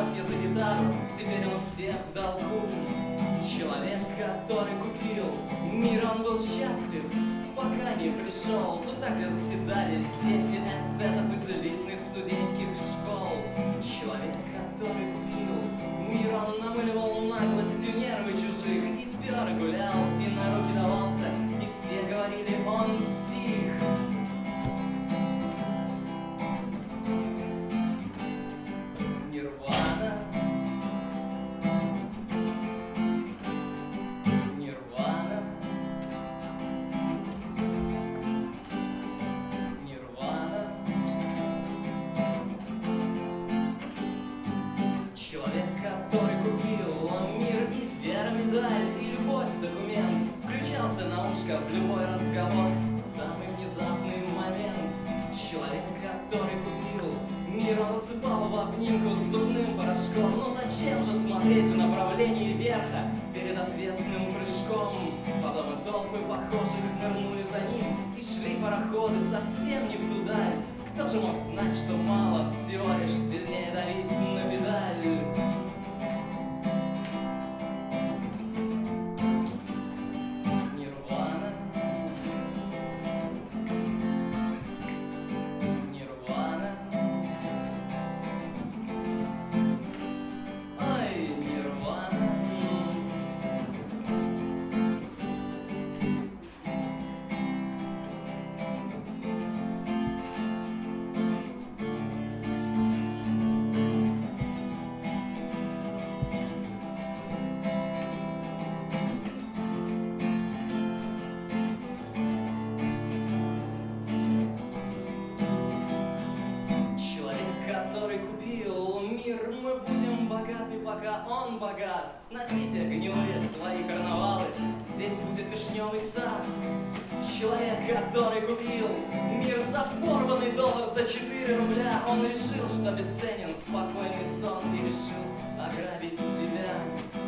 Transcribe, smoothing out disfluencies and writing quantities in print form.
лохмотья за гитару, теперь он всех в долгу. Человек, который купил мир, он был счастлив, пока не пришел туда, где заседали дети эстетов из элитных судейских школ. Человек, который купил мир, он намыливал наглостью нервы чужих, и пёр гулял, и на руки давался, и все говорили, он псих. Нирвана. Нирвана. Нирвана. Человек, который купил мир, и вера, медаль, и любовь, документ, включался на ушко в любой разговор в самый внезапный момент. Человек, который купил мир, он осыпал в обнимку с зубным порошком. Но зачем же смотреть в направлении верха перед ответственным прыжком? Потом и толпы похожих нырнули за ним, и шли пароходы совсем не в ту даль. Кто же мог знать, что мало, всего лишь сильнее давить на педаль? Нирвана. Нирвана. Ой, Нирвана. Который купил мир, мы будем богаты, пока он богат. Сносите гнилые свои карнавалы, здесь будет вишневый сад. Человек, который купил мир за порванный доллар, за 4 рубля, он решил, что бесценен спокойный сон, и решил ограбить себя.